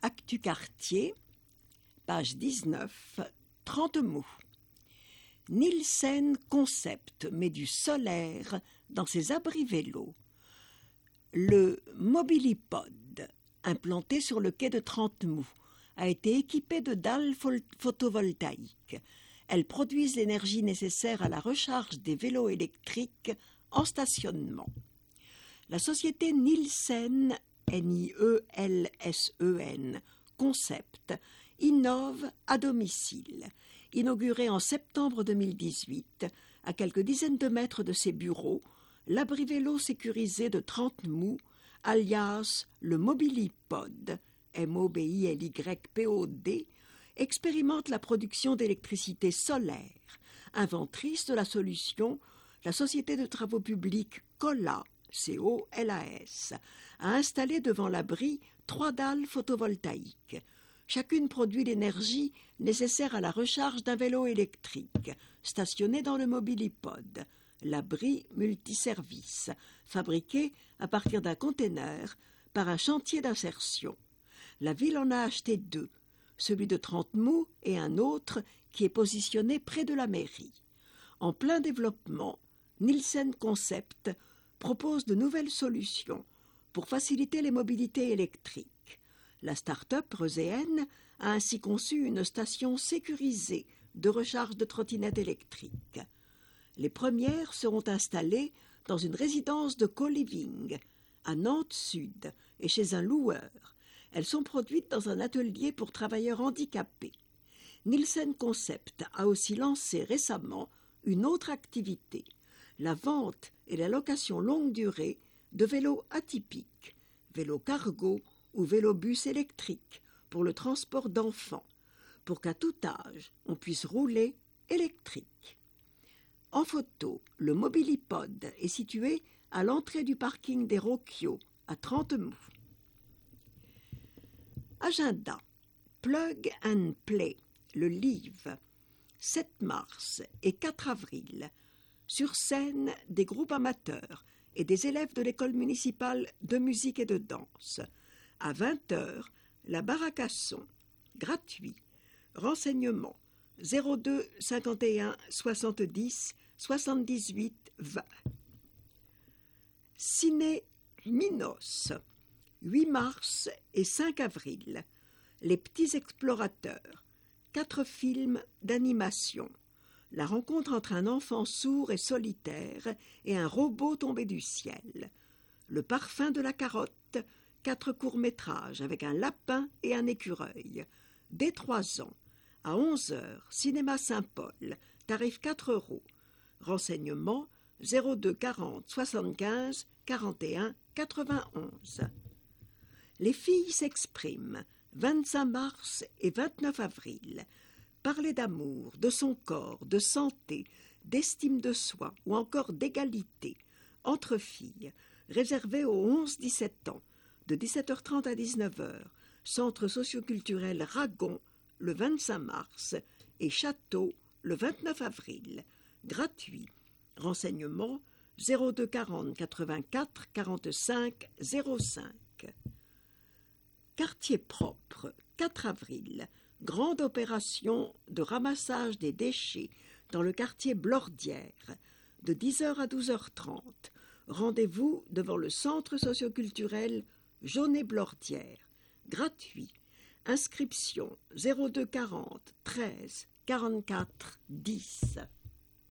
Actu Quartier, page 19, 30 mots. Nielsen Concept met du solaire dans ses abris vélos. Le Mobilipod, implanté sur le quai de Trentemoux, a été équipé de dalles photovoltaïques. Elles produisent l'énergie nécessaire à la recharge des vélos électriques en stationnement. La société Nielsen, Nielsen, Concept, innove à domicile. Inauguré en septembre 2018, à quelques dizaines de mètres de ses bureaux, l'abri vélo sécurisé de Trentemoux, alias le Mobilipod, MOBILYPOD, expérimente la production d'électricité solaire. Inventrice de la solution, la société de travaux publics COLAS, COLAS, a installé devant l'abri 3 dalles photovoltaïques. Chacune produit l'énergie nécessaire à la recharge d'un vélo électrique, stationné dans le Mobilipod, l'abri multiservice, fabriqué à partir d'un conteneur par un chantier d'insertion. La ville en a acheté 2, celui de Trentemoux et un autre qui est positionné près de la mairie. En plein développement, Nielsen Concept propose de nouvelles solutions pour faciliter les mobilités électriques. La start-up reuséenne a ainsi conçu une station sécurisée de recharge de trottinettes électriques. Les premières seront installées dans une résidence de co-living à Nantes-Sud et chez un loueur. Elles sont produites dans un atelier pour travailleurs handicapés. Nielsen Concept a aussi lancé récemment une autre activité, la vente et la location longue durée de vélos atypiques, vélos cargo ou vélobus électriques pour le transport d'enfants, pour qu'à tout âge on puisse rouler électrique. En photo, le Mobilipod est situé à l'entrée du parking des Rocchio, à Trentemoux. Agenda. Plug and Play, le Live, 7 mars et 4 avril. Sur scène, des groupes amateurs et des élèves de l'école municipale de musique et de danse. À 20h, la baraque à son, gratuit. Renseignements 02 51 70 78 20. Ciné Minos, 8 mars et 5 avril. Les petits explorateurs, 4 films d'animation. La rencontre entre un enfant sourd et solitaire et un robot tombé du ciel. Le parfum de la carotte, 4 courts-métrages avec un lapin et un écureuil. Dès 3 ans, à 11h, Cinéma Saint-Paul, tarif 4 €. Renseignements 02 40 75 41 91. Les filles s'expriment, 25 mars et 29 avril. Parler d'amour, de son corps, de santé, d'estime de soi ou encore d'égalité entre filles, réservé aux 11-17 ans, de 17h30 à 19h, Centre socioculturel Ragon, le 25 mars, et Château, le 29 avril. Gratuit. Renseignements 02 40 84 45 05. Quartier propre, 4 avril. Grande opération de ramassage des déchets dans le quartier Blordière, de 10h à 12h30. Rendez-vous devant le centre socioculturel Jaunet-Blordière. Gratuit. Inscription 02 40 13 44 10.